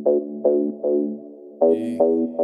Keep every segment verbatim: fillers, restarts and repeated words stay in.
И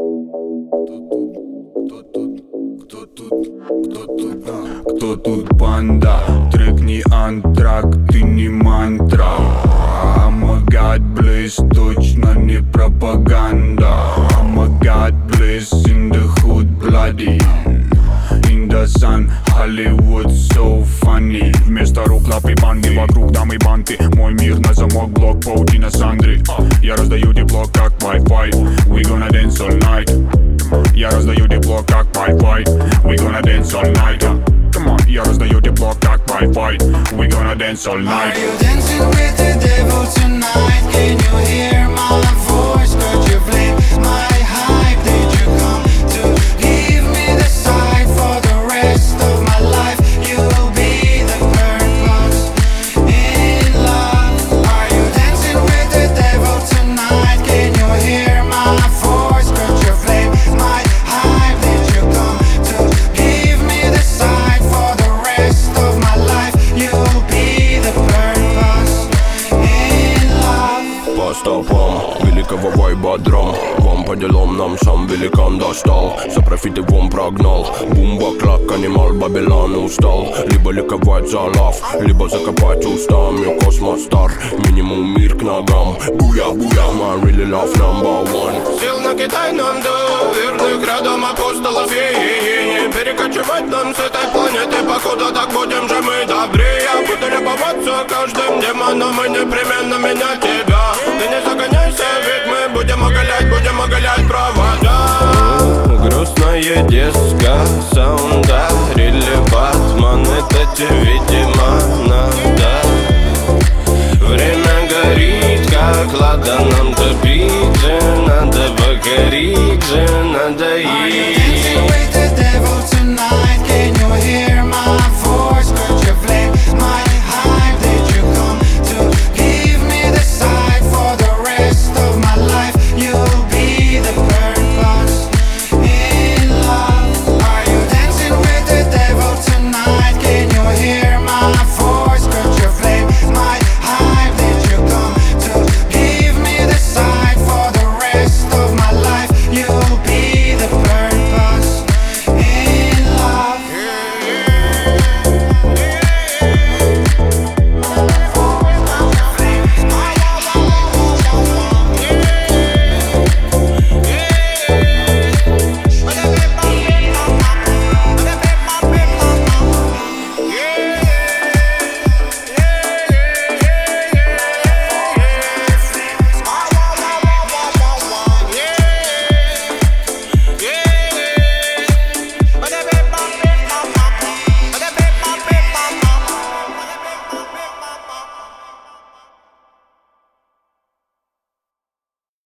кто тут, кто тут, кто тут, кто тут, а? Кто тут банда? Трек не антрак, ты не мантра. I'm a god, please, точно не пропаганда. I'm a god, please, in the hood, bloody. In the sun, Hollywood, so funny. Вместо рук лапы банги, вокруг дамы банты. Мой мир на замок, блок, паутина Сандры. Я раздаю тепло, как Wi-Fi. We gonna dance all night. Я раздаю тепло, как Wi-Fi. We gonna dance all night. Come on, я раздаю тепло, как Wi-Fi. We gonna dance all night. Are you dancing with the devil tonight? Can you hear my voice? Could you flame my hype? Did you come to give me the sight for the rest of my life? You will be the purpose in love. Are you dancing with the devil tonight? Can you hear my voice? Could you flame my hype? Did you come to give me the sight for the rest of my life? You will be the purpose in love. По стопам великого вайба драм. Вам по делам нам сам великан достал. За профиты вон прогнал. Бумба, клак, анимал, Бабилан устал. Либо ликовать за лав, либо закопать устами. Космос стар, минимум мир к ногам. Буя, буя, my really love number one. Сил на Китай нам до верных рядом апостолов и не перекочевать нам с этой планеты. Походу так будем же мы добрее. Буду любоваться каждым демоном и непременно менять тебя. Ты не загоняйся, ведь мы будем оголять, будем оголять провода. Грустная диска, саунда, рили Батман. Это тебе, видимо, надо. Время горит, как ладаном, ты